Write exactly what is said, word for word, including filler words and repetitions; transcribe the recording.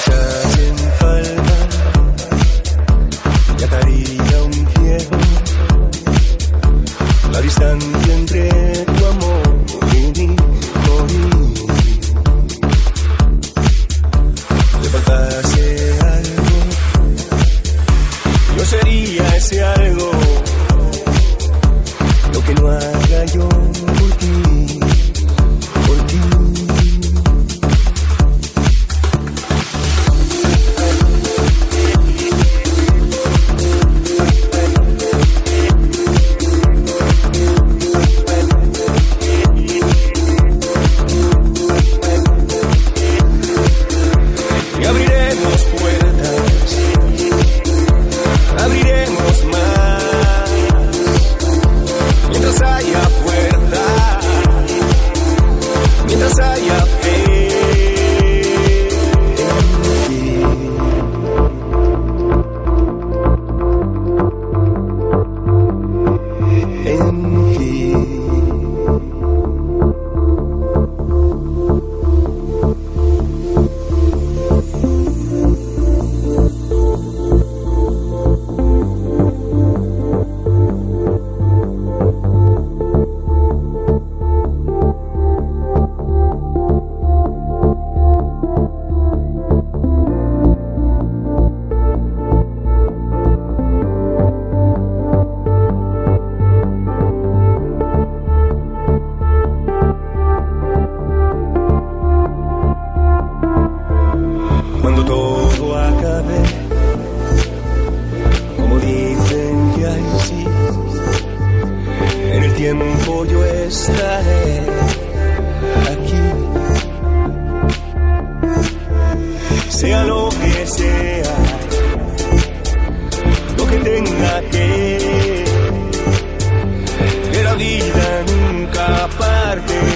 hacen falta, ya daría un cielo, la distancia entre tu amor y mi morir. Le faltase algo, yo sería ese algo, lo que no haga yo por ti, por ti. Y abriremos puertas, abriremos más, mientras haya fuerza, mientras haya fe en ti. Cuando todo acabe, como dicen que hay sí, en el tiempo yo estaré aquí. Sea lo que sea, lo que tenga que, que la vida nunca parte.